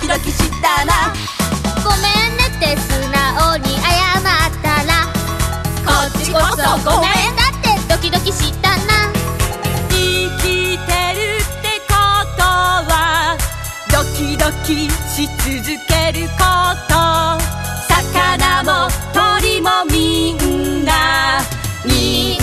キドキしたな。 ごめんねって素直に謝ったら、 こっちこそごめん。 だってドキドキしたな。 生きてるってことはドキドキし続けること。魚も鳥もみんな